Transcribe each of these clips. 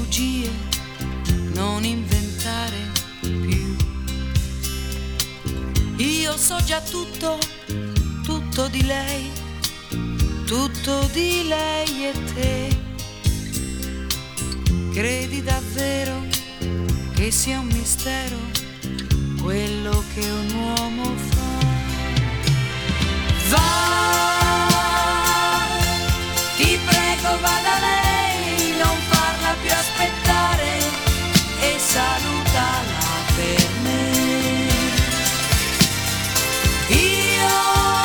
bugie non inventare più. Io so già tutto, tutto di lei, tutto di lei e te. Credi davvero che sia un mistero quello che un uomo fa? Va, ti prego, va da lei, non farla più aspettare e salutala per me. Io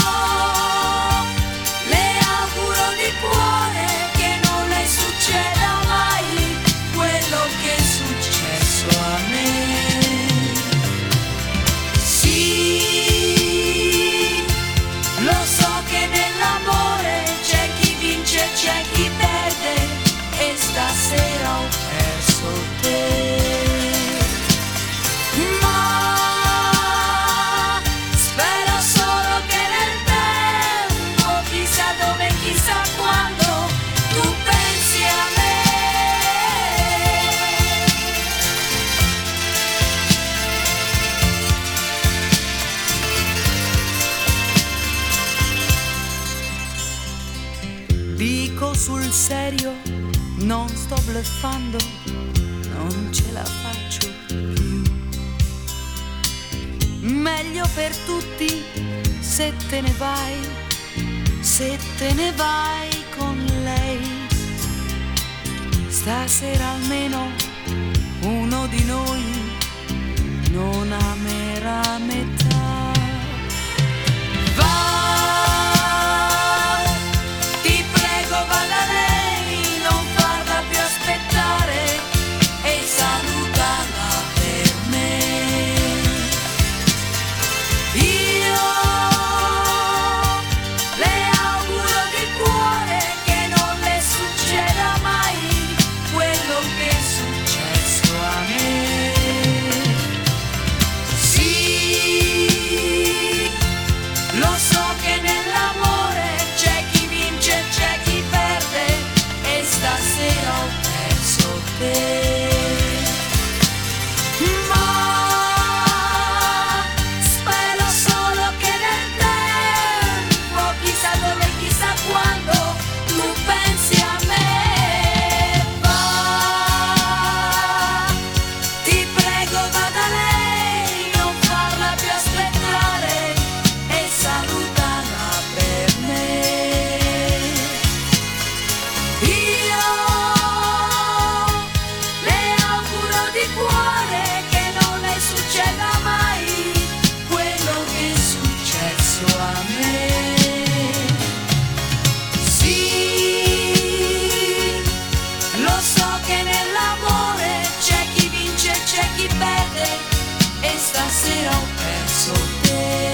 le auguro di cuore che non le succeda mai quello che è successo a me. Sì, lo so che nell'amore c'è chi vince, c'è chi perde e stasera ho perso te. Ma spero solo che nel tempo, chissà dove, chissà quando, tu pensi a me. Dico sul serio, non sto bluffando, non ce la faccio più. Meglio per tutti se te ne vai, se te ne vai con lei. Stasera almeno uno di noi non amerà metà. Va, ti prego, va da lei, non farla più aspettare e salutala per me. Io le auguro di cuore che non le succeda mai quello che è successo a me. Sì, lo so che nell'amore c'è chi vince, c'è chi perde e stasera ho perso te. Ma spero solo che nel tempo, chissà dove, chissà quando, tu pensi a me. Va, ti prego, va da lei, non farla più aspettare e salutala per me. Io le auguro di cuore che non le succeda mai quello che è successo a me. Sì, lo so che nell'amore c'è chi vince, c'è chi perde e stasera ho perso te.